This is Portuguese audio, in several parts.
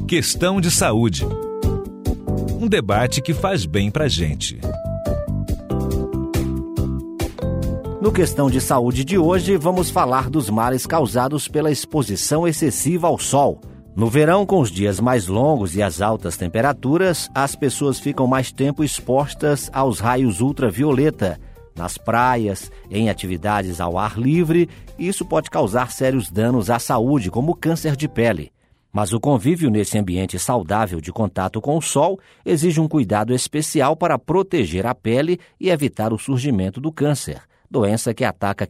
Questão de saúde. Um debate que faz bem pra gente. No Questão de Saúde de hoje, vamos falar dos males causados pela exposição excessiva ao sol. No verão, com os dias mais longos e as altas temperaturas, as pessoas ficam mais tempo expostas aos raios ultravioleta. Nas praias, em atividades ao ar livre, isso pode causar sérios danos à saúde, como câncer de pele. Mas o convívio nesse ambiente saudável de contato com o sol exige um cuidado especial para proteger a pele e evitar o surgimento do câncer, doença que ataca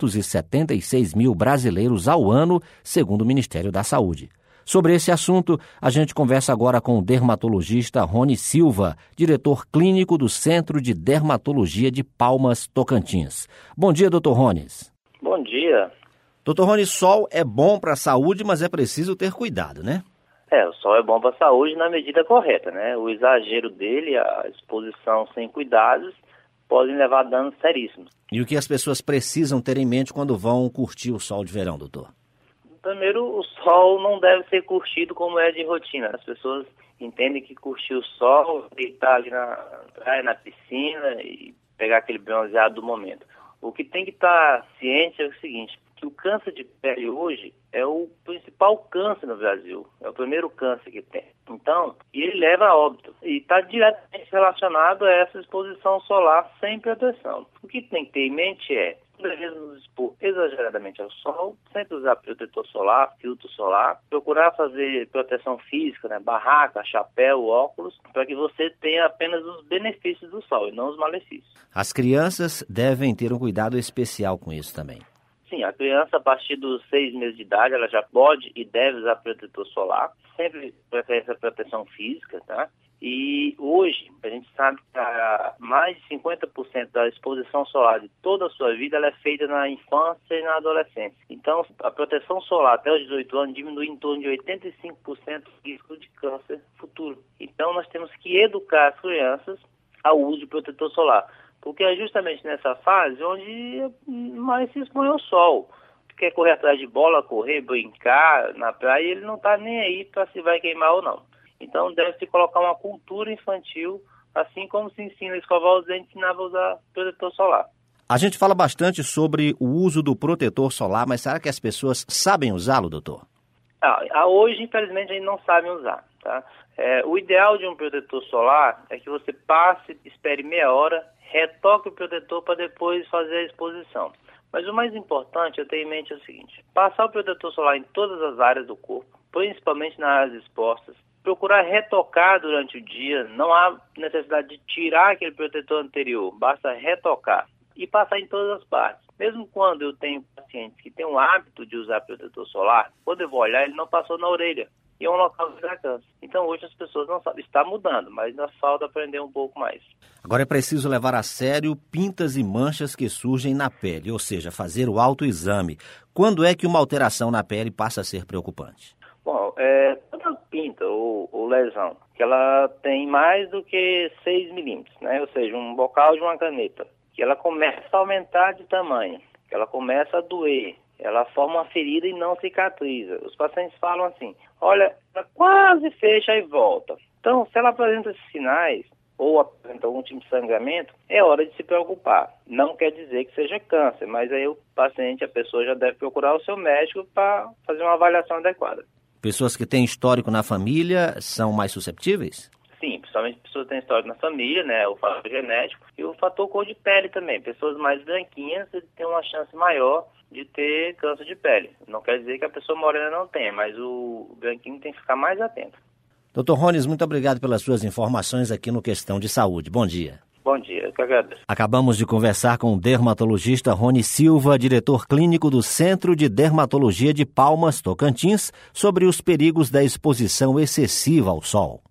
576 mil brasileiros ao ano, segundo o Ministério da Saúde. Sobre esse assunto, a gente conversa agora com o dermatologista Rony Silva, diretor clínico do Centro de Dermatologia de Palmas, Tocantins. Bom dia, doutor Rones. Bom dia. Doutor Rony, sol é bom para a saúde, mas é preciso ter cuidado, né? O sol é bom para a saúde na medida correta, né? O exagero dele, a exposição sem cuidados, podem levar a danos seríssimos. E o que as pessoas precisam ter em mente quando vão curtir o sol de verão, doutor? Primeiro, o sol não deve ser curtido como é de rotina. As pessoas entendem que curtir o sol, deitar ali na praia, na piscina e pegar aquele bronzeado do momento. O que tem que estar ciente é o seguinte, que o câncer de pele hoje é o principal câncer no Brasil. É o primeiro câncer que tem. Então, ele leva a óbito. E está diretamente relacionado a essa exposição solar sem proteção. O que tem que ter em mente é, devemos nos expor exageradamente ao sol, sempre usar protetor solar, filtro solar, procurar fazer proteção física, né, barraca, chapéu, óculos, para que você tenha apenas os benefícios do sol e não os malefícios. As crianças devem ter um cuidado especial com isso também. Sim, a criança a partir dos 6 meses de idade, ela já pode e deve usar protetor solar, sempre essa proteção física, tá? E hoje, a gente sabe que mais de 50% da exposição solar de toda a sua vida ela é feita na infância e na adolescência. Então, a proteção solar até os 18 anos diminui em torno de 85% o risco de câncer futuro. Então, nós temos que educar as crianças ao uso de protetor solar, porque é justamente nessa fase onde mais se expõe ao sol. Quer correr atrás de bola, correr, brincar na praia, ele não está nem aí para se vai queimar ou não. Então, deve-se colocar uma cultura infantil, assim como se ensina a escovar os dentes, ensinava a usar protetor solar. A gente fala bastante sobre o uso do protetor solar, mas será que as pessoas sabem usá-lo, doutor? Hoje, infelizmente, a gente não sabe usar, tá? O ideal de um protetor solar é que você passe, espere meia hora, retoque o protetor para depois fazer a exposição. Mas o mais importante, eu tenho em mente, é o seguinte: passar o protetor solar em todas as áreas do corpo, principalmente nas áreas expostas, procurar retocar durante o dia, não há necessidade de tirar aquele protetor anterior, basta retocar e passar em todas as partes. Mesmo quando eu tenho pacientes que têm o hábito de usar protetor solar, quando eu vou olhar, ele não passou na orelha. E é um local que dá câncer. Então hoje as pessoas não sabem, está mudando, mas ainda falta aprender um pouco mais. Agora é preciso levar a sério pintas e manchas que surgem na pele, ou seja, fazer o autoexame. Quando é que uma alteração na pele passa a ser preocupante? Bom, toda pinta ou lesão, que ela tem mais do que 6 milímetros, né? Ou seja, um bocal de uma caneta, que ela começa a aumentar de tamanho, que ela começa a doer, ela forma uma ferida e não cicatriza. Os pacientes falam assim, olha, ela quase fecha e volta. Então, se ela apresenta esses sinais, ou apresenta algum tipo de sangramento, é hora de se preocupar. Não quer dizer que seja câncer, mas aí o paciente, a pessoa já deve procurar o seu médico para fazer uma avaliação adequada. Pessoas que têm histórico na família são mais susceptíveis? Sim, principalmente pessoas que têm histórico na família, né, o fator genético e o fator cor de pele também. Pessoas mais branquinhas têm uma chance maior de ter câncer de pele. Não quer dizer que a pessoa morena não tenha, mas o branquinho tem que ficar mais atento. Dr. Rones, muito obrigado pelas suas informações aqui no Questão de Saúde. Bom dia. Bom dia, eu que agradeço. Acabamos de conversar com o dermatologista Rony Silva, diretor clínico do Centro de Dermatologia de Palmas, Tocantins, sobre os perigos da exposição excessiva ao sol.